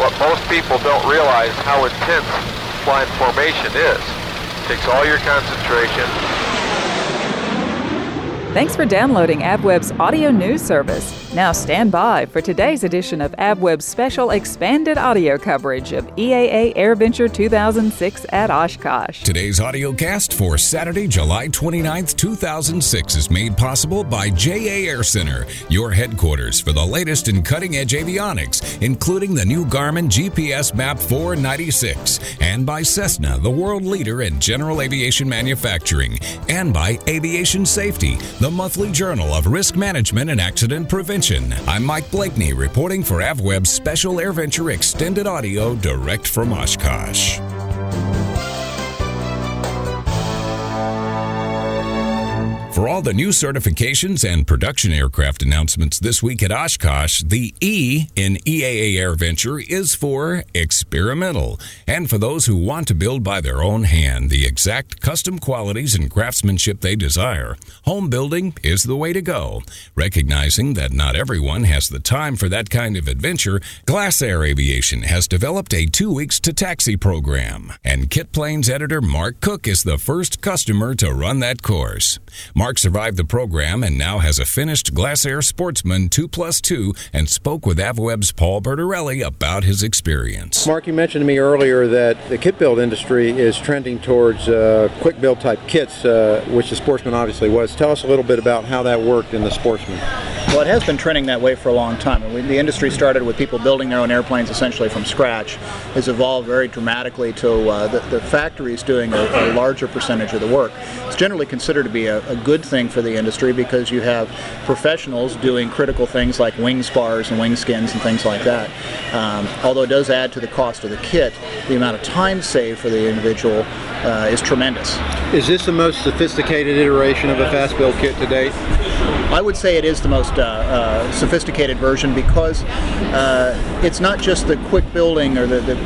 But most people don't realize how intense flying formation is. It takes all your concentration. Thanks for downloading AvWeb's audio news service. Now stand by for today's edition of AvWeb's special expanded audio coverage of EAA AirVenture 2006 at Oshkosh. Today's audio cast for Saturday, July 29th, 2006 is made possible by JA Air Center, your headquarters for the latest in cutting-edge avionics, including the new Garmin GPS Map 496, and by Cessna, the world leader in general aviation manufacturing, and by Aviation Safety, the monthly journal of risk management and accident prevention. I'm Mike Blakeney reporting for AvWeb's special AirVenture extended audio direct from Oshkosh. For all the new certifications and production aircraft announcements this week at Oshkosh, the E in EAA AirVenture is for experimental. And for those who want to build by their own hand the exact custom qualities and craftsmanship they desire, home building is the way to go. Recognizing that not everyone has the time for that kind of adventure, Glasair Aviation has developed a 2 weeks to taxi program. And Kit Planes editor Mark Cook is the first customer to run that course. Mark survived the program and now has a finished Glasair Sportsman 2+2 and spoke with AvWeb's Paul Bertorelli about his experience. Mark, you mentioned to me earlier that the kit build industry is trending towards quick build type kits, which the Sportsman obviously was. Tell us a little bit about how that worked in the Sportsman. Well, it has been trending that way for a long time. The industry started with people building their own airplanes essentially from scratch. Has evolved very dramatically to the factories doing a larger percentage of the work. It's generally considered to be a good thing for the industry because you have professionals doing critical things like wing spars and wing skins and things like that. Although it does add to the cost of the kit, the amount of time saved for the individual is tremendous. Is this the most sophisticated iteration of a fast build kit to date? I would say it is the most sophisticated version because it's not just the quick building or the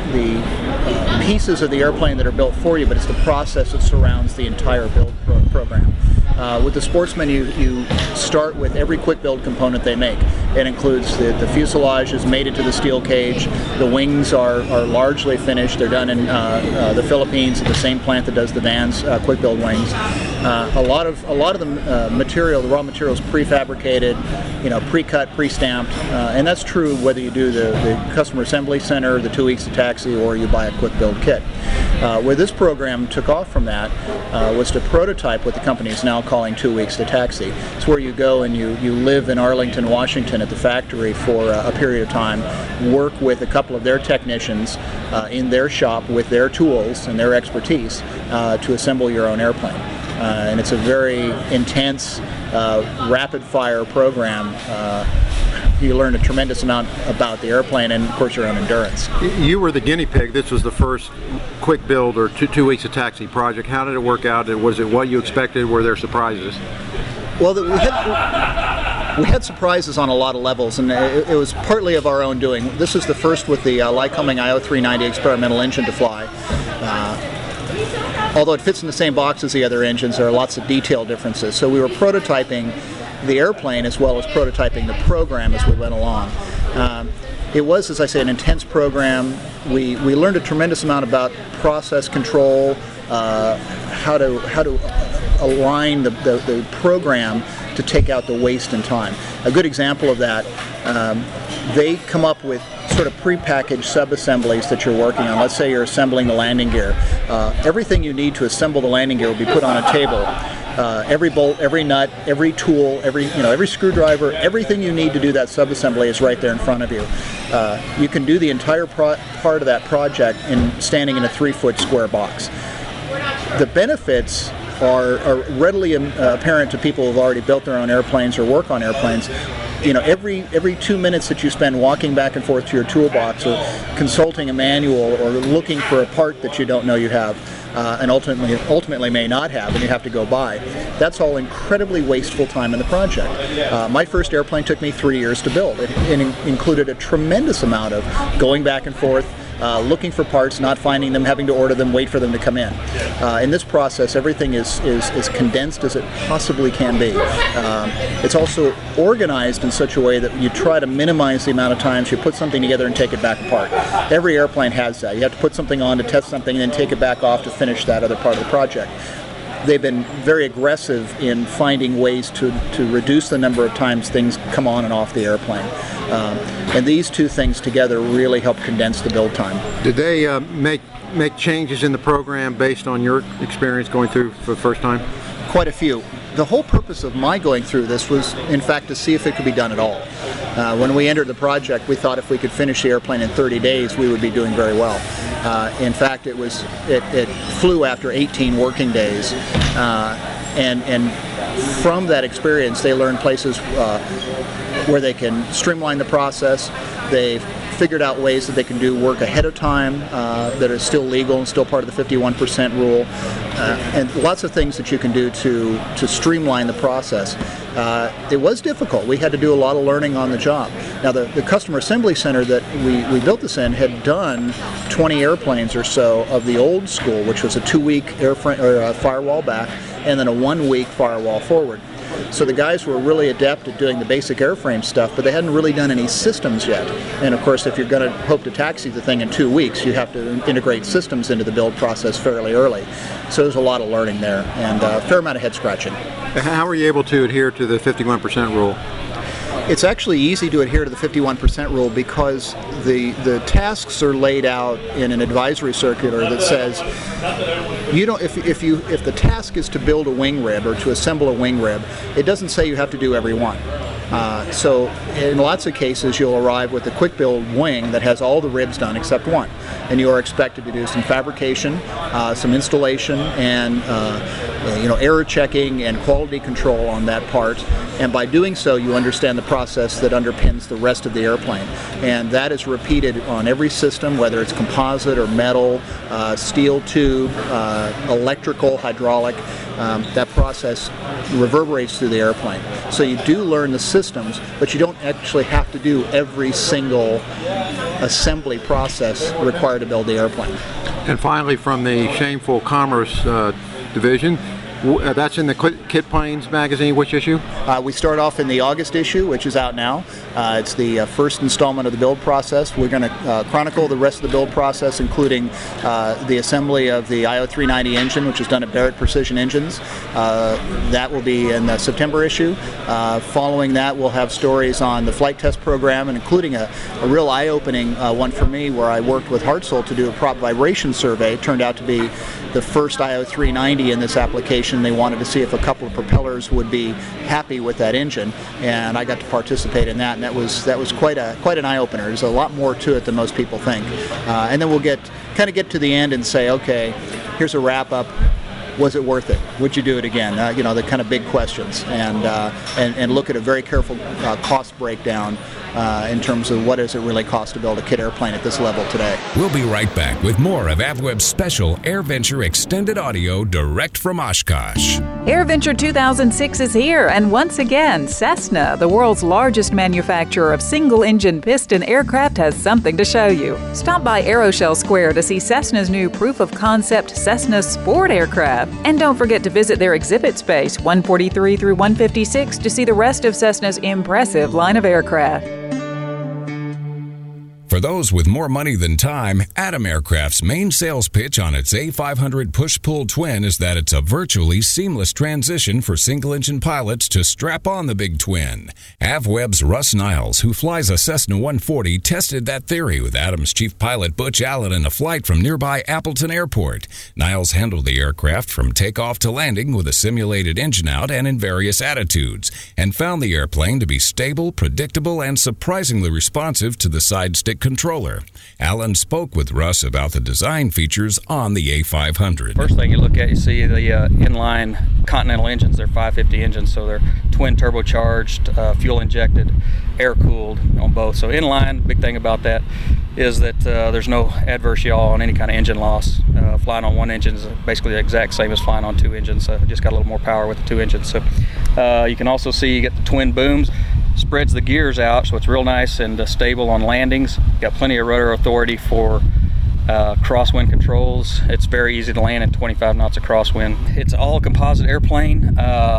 pieces of the airplane that are built for you, but it's the process that surrounds the entire build program. With the Sportsman, you start with every quick build component they make. It includes the fuselage is mated to the steel cage. The wings are largely finished. They're done in the Philippines at the same plant that does the Vans quick build wings. A lot of the material, the raw material, is prefabricated, pre-cut, pre-stamped, and that's true whether you do the customer assembly center, the 2 weeks to taxi, or you buy a quick build kit. Where this program took off from that was to prototype what the company is now calling 2 weeks to taxi. It's where you go and you live in Arlington, Washington at the factory for a period of time, work with a couple of their technicians in their shop with their tools and their expertise to assemble your own airplane. And it's a very intense, rapid-fire program. You learn a tremendous amount about the airplane and, of course, your own endurance. You were the guinea pig. This was the first quick build or two weeks of taxi project. How did it work out? Was it what you expected? Were there surprises? Well, we had surprises on a lot of levels, and it was partly of our own doing. This is the first with the Lycoming IO390 experimental engine to fly. Although it fits in the same box as the other engines, there are lots of detail differences. So we were prototyping the airplane as well as prototyping the program as we went along. It was, as I say, an intense program. We learned a tremendous amount about process control, how to align the program to take out the waste and time. A good example of that, they come up with sort of prepackaged sub-assemblies that you're working on. Let's say you're assembling the landing gear. Everything you need to assemble the landing gear will be put on a table. Every bolt, every nut, every tool, every screwdriver, everything you need to do that sub-assembly is right there in front of you. You can do the entire part of that project standing in a 3-foot square box. The benefits are readily apparent to people who have already built their own airplanes or work on airplanes. Every 2 minutes that you spend walking back and forth to your toolbox or consulting a manual or looking for a part that you don't know you have and ultimately may not have and you have to go buy, that's all incredibly wasteful time in the project. My first airplane took me 3 years to build. It included a tremendous amount of going back and forth, looking for parts, not finding them, having to order them, wait for them to come in. In this process, everything is condensed as it possibly can be. It's also organized in such a way that you try to minimize the amount of times you put something together and take it back apart. Every airplane has that. You have to put something on to test something and then take it back off to finish that other part of the project. They've been very aggressive in finding ways to reduce the number of times things come on and off the airplane. And these two things together really help condense the build time. Did they make changes in the program based on your experience going through for the first time? Quite a few. The whole purpose of my going through this was, in fact, to see if it could be done at all. When we entered the project, we thought if we could finish the airplane in 30 days, we would be doing very well. In fact, it flew after 18 working days, and from that experience, they learned places where they can streamline the process. They've figured out ways that they can do work ahead of time that are still legal and still part of the 51% rule, and lots of things that you can do to streamline the process. It was difficult. We had to do a lot of learning on the job. Now, the customer assembly center that we built this in had done 20 airplanes or so of the old school, which was a 2-week airframe or firewall back, and then a 1-week firewall forward. So the guys were really adept at doing the basic airframe stuff, but they hadn't really done any systems yet. And of course, if you're going to hope to taxi the thing in 2 weeks, you have to integrate systems into the build process fairly early. So there's a lot of learning there, and a fair amount of head scratching. How were you able to adhere to the 51% rule? It's actually easy to adhere to the 51% rule because the tasks are laid out in an advisory circular that says if the task is to build a wing rib or to assemble a wing rib, it doesn't say you have to do every one. So in lots of cases, you'll arrive with a quick build wing that has all the ribs done except one, and you are expected to do some fabrication, some installation, and error checking and quality control on that part. And by doing so, you understand the process that underpins the rest of the airplane, and that is repeated on every system, whether it's composite or metal, steel tube, electrical, hydraulic. That process reverberates through the airplane. So you do learn the systems, but you don't actually have to do every single assembly process required to build the airplane. And finally, from the Shameful Commerce division, that's in the Kit Planes magazine. Which issue? We start off in the August issue, which is out now. It's the first installment of the build process. We're going to chronicle the rest of the build process, including the assembly of the IO390 engine, which is done at Barrett Precision Engines. That will be in the September issue. Following that, we'll have stories on the flight test program, and including a real eye-opening one for me, where I worked with Hartzell to do a prop vibration survey. It turned out to be the first IO390 in this application. They wanted to see if a couple of propellers would be happy with that engine, and I got to participate in that, and that was quite an eye-opener. There's a lot more to it than most people think. And then we'll get to the end and say, okay, here's a wrap-up. Was it worth it? Would you do it again? The kind of big questions, and look at a very careful cost breakdown in terms of what does it really cost to build a kit airplane at this level today. We'll be right back with more of AvWeb's special AirVenture Extended Audio direct from Oshkosh. AirVenture 2006 is here, and once again, Cessna, the world's largest manufacturer of single-engine piston aircraft, has something to show you. Stop by Aeroshell Square to see Cessna's new proof-of-concept Cessna Sport aircraft. And don't forget to visit their exhibit space, 143 through 156, to see the rest of Cessna's impressive line of aircraft. For those with more money than time, Atom Aircraft's main sales pitch on its A500 push-pull twin is that it's a virtually seamless transition for single-engine pilots to strap on the big twin. AvWeb's Russ Niles, who flies a Cessna 140, tested that theory with Atom's chief pilot Butch Allen in a flight from nearby Appleton Airport. Niles handled the aircraft from takeoff to landing with a simulated engine out and in various attitudes, and found the airplane to be stable, predictable, and surprisingly responsive to the side stick controller. Allen spoke with Russ about the design features on the A500. First thing you look at, you see the inline Continental engines. They're 550 engines, so they're twin turbocharged, fuel injected, air cooled on both. So inline, big thing about that is that there's no adverse yaw on any kind of engine loss. Flying on one engine is basically the exact same as flying on two engines, so just got a little more power with the two engines. So you can also see you get the twin booms, spreads the gears out, so it's real nice and stable on landings. Got plenty of rudder authority for crosswind controls. It's very easy to land in 25 knots of crosswind. It's all composite airplane,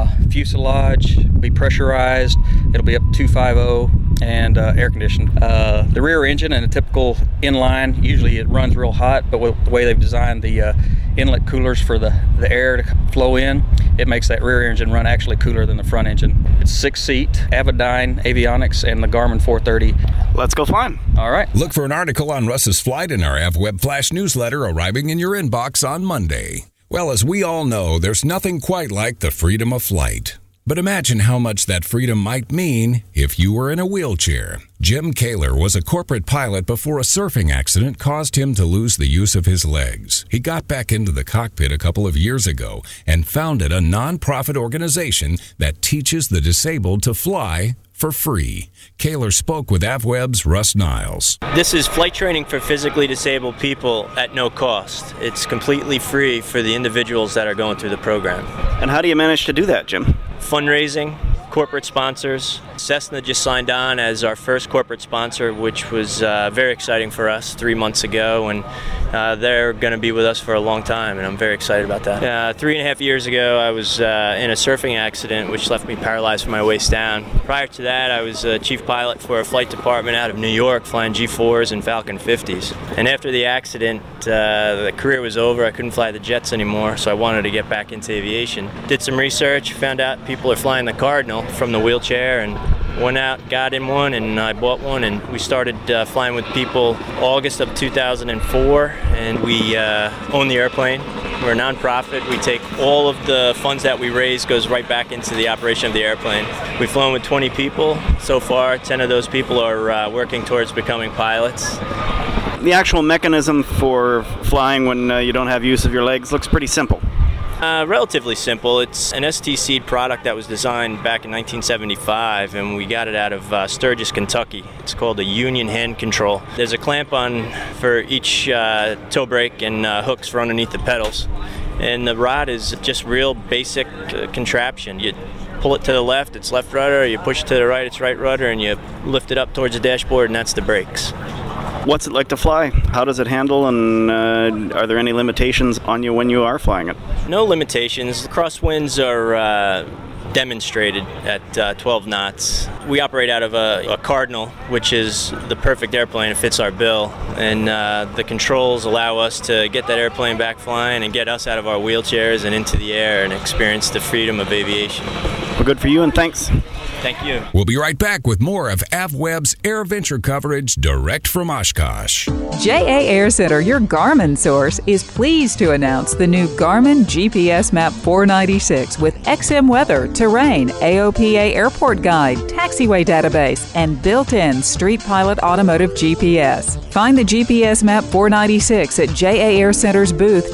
fuselage, be pressurized. It'll be up to 250 and air conditioned. The rear engine in a typical inline, usually it runs real hot, but with the way they've designed the inlet coolers for the air to flow in, it makes that rear engine run actually cooler than the front engine. It's 6-seat, Avidyne avionics, and the Garmin 430. Let's go flying. All right. Look for an article on Russ's flight in our AvWeb Flash newsletter arriving in your inbox on Monday. Well, as we all know, there's nothing quite like the freedom of flight. But imagine how much that freedom might mean if you were in a wheelchair. Jim Kaler was a corporate pilot before a surfing accident caused him to lose the use of his legs. He got back into the cockpit a couple of years ago and founded a nonprofit organization that teaches the disabled to fly for free. Kaler spoke with AvWeb's Russ Niles. This is flight training for physically disabled people at no cost. It's completely free for the individuals that are going through the program. And how do you manage to do that, Jim? Fundraising, corporate sponsors. Cessna just signed on as our first corporate sponsor, which was very exciting for us 3 months ago, and they're going to be with us for a long time, and I'm very excited about that. 3.5 years ago, I was in a surfing accident which left me paralyzed from my waist down. Prior to that, I was chief pilot for a flight department out of New York, flying G4s and Falcon 50s. And after the accident, the career was over. I couldn't fly the jets anymore, so I wanted to get back into aviation. Did some research, found out people are flying the Cardinal from the wheelchair, and went out, got in one, and I bought one, and we started flying with people August of 2004, and we own the airplane. We're a nonprofit. We take all of the funds that we raise goes right back into the operation of the airplane. We've flown with 20 people so far. 10 of those people are working towards becoming pilots. The actual mechanism for flying when you don't have use of your legs looks pretty simple. Relatively simple. It's an ST Seed product that was designed back in 1975, and we got it out of Sturgis, Kentucky. It's called a Union Hand Control. There's a clamp on for each toe brake and hooks for underneath the pedals. And the rod is just real basic contraption. You pull it to the left, it's left rudder. You push it to the right, it's right rudder, and you lift it up towards the dashboard, and that's the brakes. What's it like to fly? How does it handle, and are there any limitations on you when you are flying it? No limitations. The crosswinds are demonstrated at 12 knots. We operate out of a Cardinal, which is the perfect airplane. It fits our bill, and the controls allow us to get that airplane back flying and get us out of our wheelchairs and into the air and experience the freedom of aviation. Well, good for you, and thanks. Thank you. We'll be right back with more of AvWeb's AirVenture coverage direct from Oshkosh. JA Air Center, your Garmin source, is pleased to announce the new Garmin GPS Map 496 with XM weather, terrain, AOPA airport guide, taxiway database, and built-in Street Pilot automotive GPS. Find the GPS Map 496 at JA Air Center's booth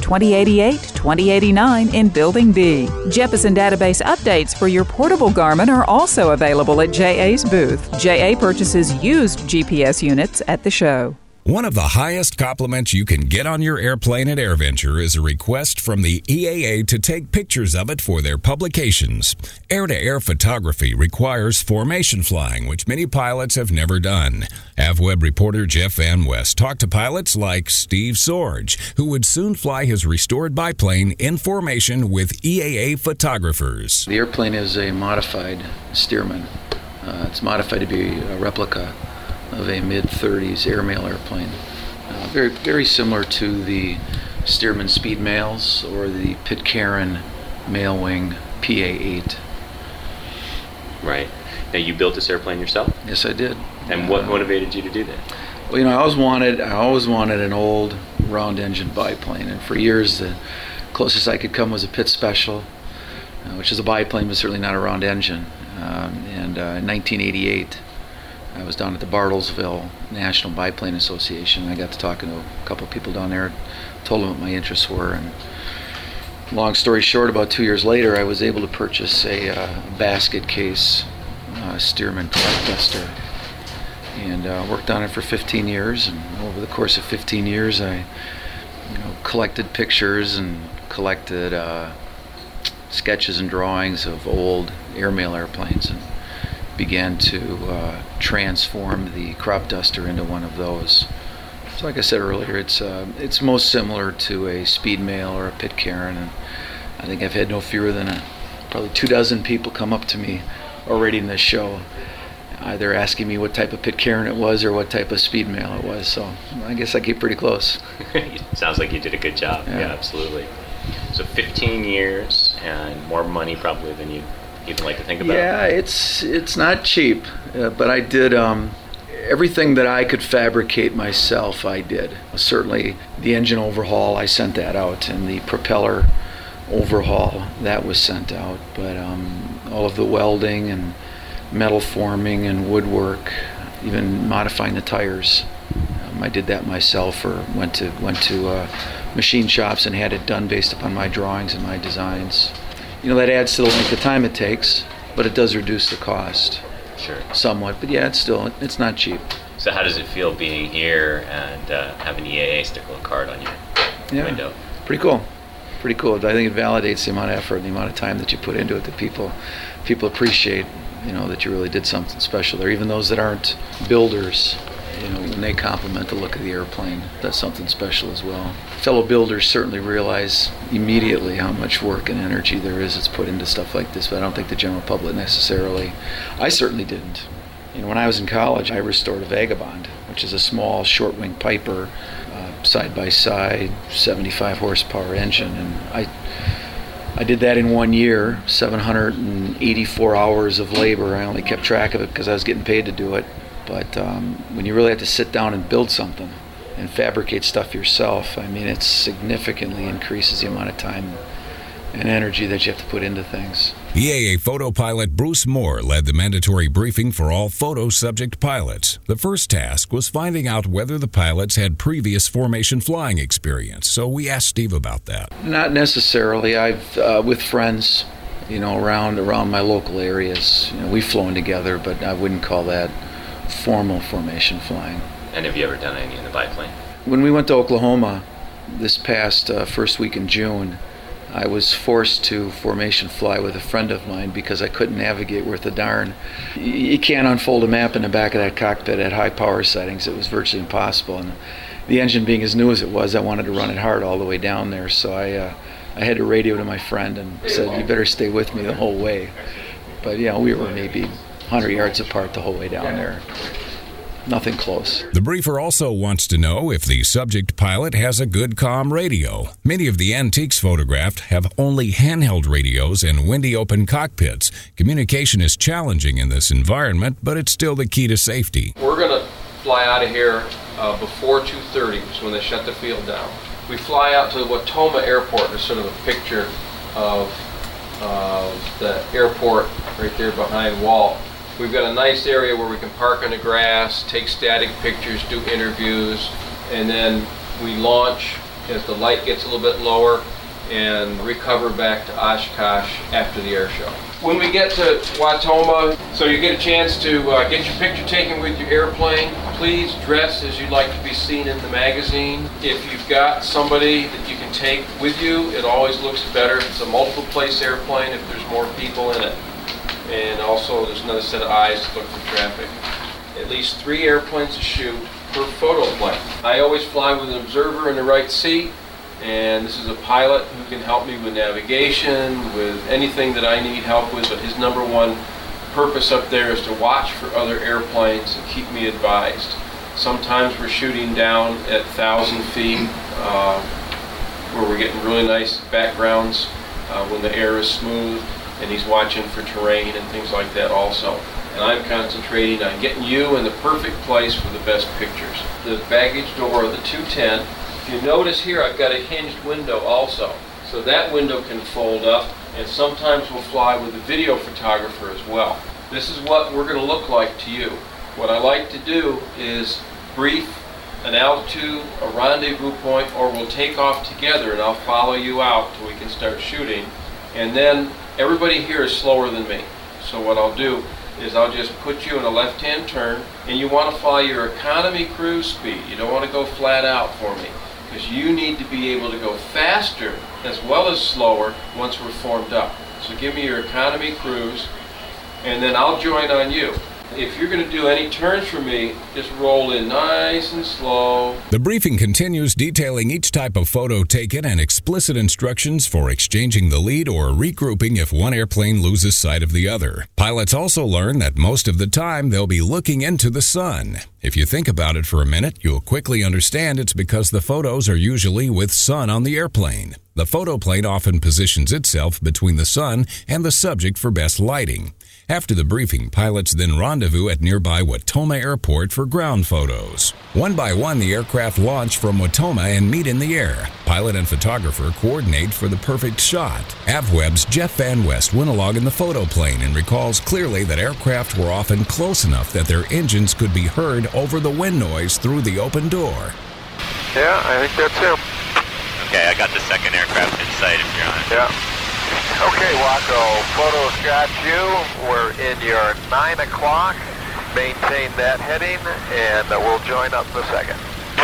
2088-2089 in Building B. Jeppesen database updates for your portable Garmin are also available at JA's booth. JA purchases used GPS units at the show. One of the highest compliments you can get on your airplane at AirVenture is a request from the EAA to take pictures of it for their publications. Air-to-air photography requires formation flying, which many pilots have never done. AvWeb reporter Jeff Van West talked to pilots like Steve Sorge, who would soon fly his restored biplane in formation with EAA photographers. The airplane is a modified Stearman. It's modified to be a replica of a mid-30s airmail airplane. Very, very similar to the Stearman Speed Mails or the Pitcairn Mail Wing PA-8. Right. Now, you built this airplane yourself? Yes, I did. And what motivated you to do that? Well, you know, I always wanted an old round engine biplane, and for years the closest I could come was a Pitt Special, which is a biplane but certainly not a round engine. In 1988, I was down at the Bartlesville National Biplane Association. I got to talking to a couple of people down there, told them what my interests were, and long story short, about 2 years later, I was able to purchase a basket case Stearman Crop Duster, and worked on it for 15 years. And over the course of 15 years, I collected pictures and collected sketches and drawings of old airmail airplanes, and began to transform the Crop Duster into one of those. So like I said earlier, it's most similar to a speed mail or a Pitcairn, and I think I've had no fewer than probably 24 people come up to me already in this show, either asking me what type of Pitcairn it was or what type of speed mail it was. So I guess I keep pretty close. Sounds like you did a good job. Yeah, absolutely. So 15 years and more money probably than you even like to think about. Yeah, it's not cheap, but I did everything that I could fabricate myself. I did. Certainly the engine overhaul, I sent that out, and the propeller overhaul, that was sent out. But all of the welding and metal forming and woodwork, even modifying the tires, I did that myself, or went to machine shops and had it done based upon my drawings and my designs. You know, that adds to the length of time it takes, but it does reduce the cost. Sure. Somewhat, but yeah, it's not cheap. So how does it feel being here and having EAA stick a little card on your window? Pretty cool. Pretty cool. I think it validates the amount of effort and the amount of time that you put into it, that people appreciate, you know, that you really did something special there. Even those that aren't builders, you know, when they compliment the look of the airplane, that's something special as well. Fellow builders certainly realize immediately how much work and energy there is that's put into stuff like this, but I don't think the general public necessarily. I certainly didn't. You know, when I was in college, I restored a Vagabond, which is a small short-wing Piper, side-by-side, 75 horsepower engine, and I did that in 1 year, 784 hours of labor. I only kept track of it because I was getting paid to do it. But when you really have to sit down and build something and fabricate stuff yourself, I mean, it significantly increases the amount of time and energy that you have to put into things. EAA photo pilot Bruce Moore led the mandatory briefing for all photo subject pilots. The first task was finding out whether the pilots had previous formation flying experience, so we asked Steve about that. Not necessarily. I've, with friends, you know, around my local areas, you know, we've flown together, but I wouldn't call that formal formation flying. And have you ever done any in the biplane? When we went to Oklahoma this past first week in June, I was forced to formation fly with a friend of mine because I couldn't navigate worth a darn. You can't unfold a map in the back of that cockpit at high power settings. It was virtually impossible. And the engine being as new as it was, I wanted to run it hard all the way down there. So I had to radio to my friend and said, "You better stay with me the whole way." But you know, we were maybe 100 yards apart the whole way down there. Nothing close. The briefer also wants to know if the subject pilot has a good comm radio. Many of the antiques photographed have only handheld radios and windy open cockpits. Communication is challenging in this environment, but it's still the key to safety. We're going to fly out of here before 2:30, which is when they shut the field down. We fly out to Wautoma Airport. There's sort of a picture of the airport right there behind Walt. We've got a nice area where we can park on the grass, take static pictures, do interviews, and then we launch as the light gets a little bit lower and recover back to Oshkosh after the air show. When we get to Wautoma, so you get a chance to get your picture taken with your airplane, please dress as you'd like to be seen in the magazine. If you've got somebody that you can take with you, it always looks better. It's a multiple place airplane if there's more people in it. And also there's another set of eyes to look for traffic. At least 3 airplanes to shoot per photo plane. I always fly with an observer in the right seat, and this is a pilot who can help me with navigation, with anything that I need help with, but his number one purpose up there is to watch for other airplanes and keep me advised. Sometimes we're shooting down at 1,000 feet where we're getting really nice backgrounds when the air is smooth, and he's watching for terrain and things like that also. And I'm concentrating on getting you in the perfect place for the best pictures. The baggage door of the 210, if you notice here, I've got a hinged window also. So that window can fold up, and sometimes we'll fly with a video photographer as well. This is what we're going to look like to you. What I like to do is brief an altitude, a rendezvous point, or we'll take off together and I'll follow you out till we can start shooting. And then everybody here is slower than me. So what I'll do is I'll just put you in a left-hand turn, and you want to fly your economy cruise speed. You don't want to go flat out for me, because you need to be able to go faster as well as slower once we're formed up. So give me your economy cruise, and then I'll join on you. If you're going to do any turns for me, just roll in nice and slow. The briefing continues, detailing each type of photo taken and explicit instructions for exchanging the lead or regrouping if one airplane loses sight of the other. Pilots also learn that most of the time they'll be looking into the sun. If you think about it for a minute, you'll quickly understand it's because the photos are usually with sun on the airplane. The photo plane often positions itself between the sun and the subject for best lighting. After the briefing, pilots then rendezvous at nearby Watoma Airport for ground photos. One by one, the aircraft launch from Watoma and meet in the air. Pilot and photographer coordinate for the perfect shot. AvWeb's Jeff Van West went along in the photo plane and recalls clearly that aircraft were often close enough that their engines could be heard over the wind noise through the open door. Yeah, I think that's him. Okay, I got the second aircraft in sight if you're on it. Yeah. Okay, Waco, photos got you. We're in your 9 o'clock. Maintain that heading, and we'll join up in a second.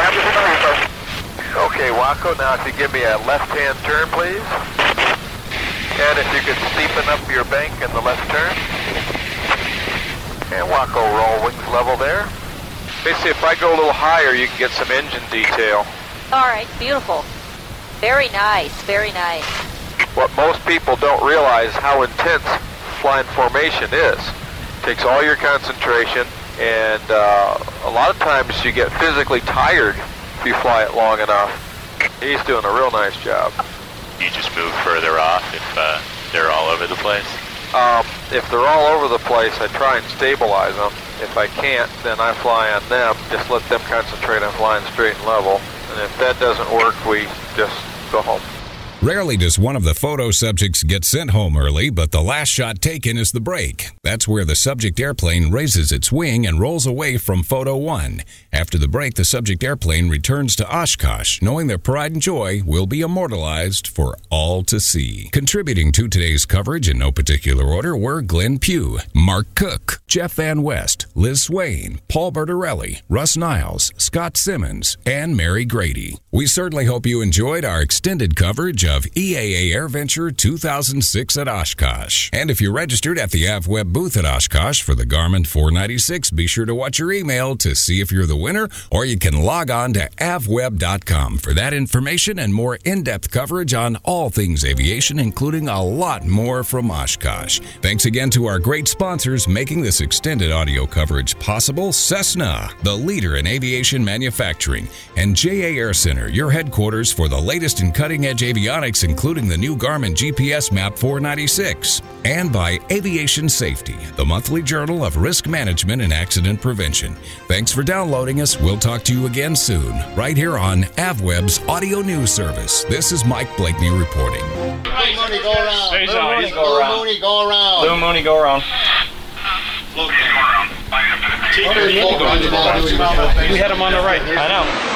Okay, Waco, now if you give me a left-hand turn, please. And if you could steepen up your bank in the left turn. And Waco, roll wings level there. Basically, if I go a little higher, you can get some engine detail. All right, beautiful. Very nice, very nice. What most people don't realize how intense flying formation is. It takes all your concentration, and a lot of times you get physically tired if you fly it long enough. He's doing a real nice job. You just move further off if they're all over the place? If they're all over the place, I try and stabilize them. If I can't, then I fly on them. Just let them concentrate on flying straight and level. And if that doesn't work, we just go home. Rarely does one of the photo subjects get sent home early, but the last shot taken is the break. That's where the subject airplane raises its wing and rolls away from photo 1. After the break, the subject airplane returns to Oshkosh, knowing their pride and joy will be immortalized for all to see. Contributing to today's coverage in no particular order were Glenn Pugh, Mark Cook, Jeff Van West, Liz Swain, Paul Bertorelli, Russ Niles, Scott Simmons, and Mary Grady. We certainly hope you enjoyed our extended coverage of EAA AirVenture 2006 at Oshkosh. And if you're registered at the AvWeb booth at Oshkosh for the Garmin 496, be sure to watch your email to see if you're the winner, or you can log on to avweb.com for that information and more in-depth coverage on all things aviation, including a lot more from Oshkosh. Thanks again to our great sponsors making this extended audio coverage possible: Cessna, the leader in aviation manufacturing, and JA Air Center, your headquarters for the latest in cutting-edge avionics, including the new Garmin GPS Map 496, and by Aviation Safety, the monthly journal of risk management and accident prevention. Thanks for downloading us. We'll talk to you again soon, right here on AvWeb's Audio News Service. This is Mike Blakeney reporting. Blue Mooney, go around. Blue Mooney, go around. Blue Mooney, go around. Blue Mooney, go around. We had him on the right. I know.